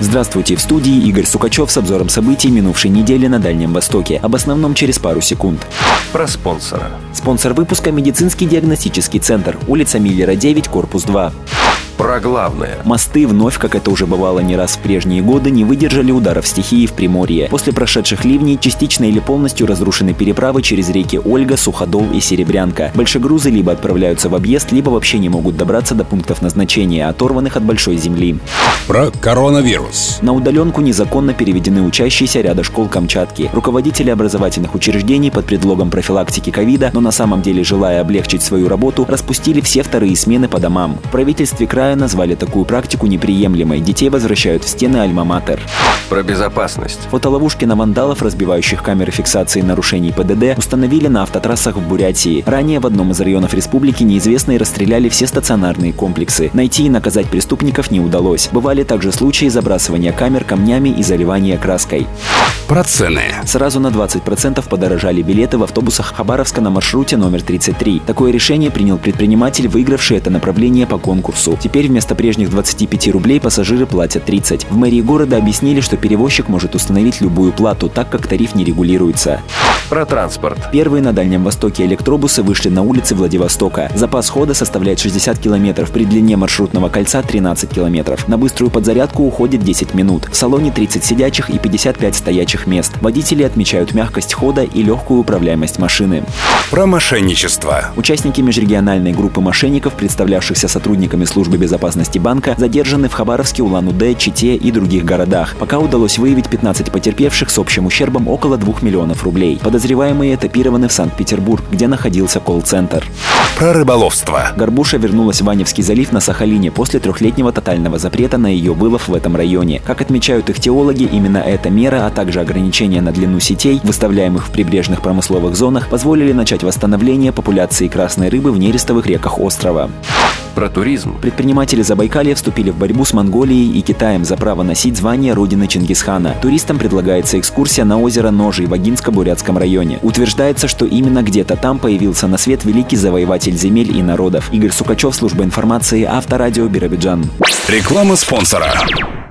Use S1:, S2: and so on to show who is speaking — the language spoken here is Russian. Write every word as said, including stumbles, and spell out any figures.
S1: Здравствуйте, в студии Игорь Сукачев с обзором событий минувшей недели на Дальнем Востоке. Об основном через пару секунд.
S2: Про спонсора.
S1: Спонсор выпуска – медицинский диагностический центр, улица Миллера, девять, корпус два.
S2: Про главное.
S1: Мосты вновь, как это уже бывало не раз в прежние годы, не выдержали ударов стихии в Приморье. После прошедших ливней частично или полностью разрушены переправы через реки Ольга, Суходол и Серебрянка. Большегрузы либо отправляются в объезд, либо вообще не могут добраться до пунктов назначения, оторванных от большой земли.
S3: Про коронавирус.
S1: На удаленку незаконно переведены учащиеся ряда школ Камчатки. Руководители образовательных учреждений под предлогом профилактики ковида, но на самом деле желая облегчить свою работу, распустили все вторые смены по домам. В правительстве края назвали такую практику неприемлемой. Детей возвращают в стены альма-матер.
S2: Про безопасность.
S1: Фотоловушки на вандалов, разбивающих камеры фиксации нарушений ПДД, установили на автотрассах в Бурятии. Ранее в одном из районов республики неизвестные расстреляли все стационарные комплексы. Найти и наказать преступников не удалось. Бывали также случаи забрасывания камер камнями и заливания краской.
S3: Про цены.
S1: Сразу на двадцать процентов подорожали билеты в автобусах Хабаровска на маршруте номер тридцать три. Такое решение принял предприниматель, выигравший это направление по конкурсу. Теперь вместо прежних двадцати пяти рублей пассажиры платят тридцать. В мэрии города объяснили, что перевозчик может установить любую плату, так как тариф не регулируется.
S2: Про транспорт.
S1: Первые на Дальнем Востоке электробусы вышли на улицы Владивостока. Запас хода составляет шестьдесят километров, при длине маршрутного кольца тринадцать километров. На быструю подзарядку уходит десять минут. В салоне тридцать сидячих и пятьдесят пять стоячих мест. Водители отмечают мягкость хода и легкую управляемость машины.
S3: Про мошенничество.
S1: Участники межрегиональной группы мошенников, представлявшихся сотрудниками службы безопасности банка, задержаны в Хабаровске, Улан-Удэ, Чите и других городах. Пока удалось выявить пятнадцать потерпевших с общим ущербом около двух миллионов рублей. Подозреваемые этапированы в Санкт-Петербург, где находился колл-центр.
S3: Про рыболовство.
S1: Горбуша вернулась в Ваневский залив на Сахалине после трехлетнего тотального запрета на ее вылов в этом районе. Как отмечают ихтиологи, именно эта мера, а также ограничения на длину сетей, выставляемых в прибрежных промысловых зонах, позволили начать восстановление популяции красной рыбы в нерестовых реках острова.
S2: Про туризм.
S1: Предприниматели Забайкалья вступили в борьбу с Монголией и Китаем за право носить звание родины Чингисхана. Туристам предлагается экскурсия на озеро Ножи в Агинско-Бурятском районе. Утверждается, что именно где-то там появился на свет великий завоеватель земель и народов. Игорь Сукачев, служба информации, Авторадио, Биробиджан.
S3: Реклама спонсора.